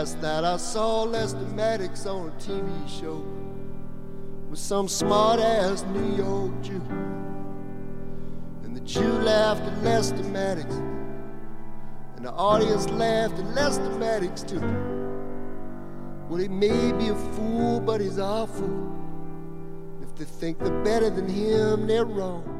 Last night I saw Lester Maddox on a TV show with some smart-ass New York Jew. And the Jew laughed at Lester Maddox, and the audience laughed at Lester Maddox too. Well, he may be a fool, but he's our fool. If they think they're better than him, they're wrong.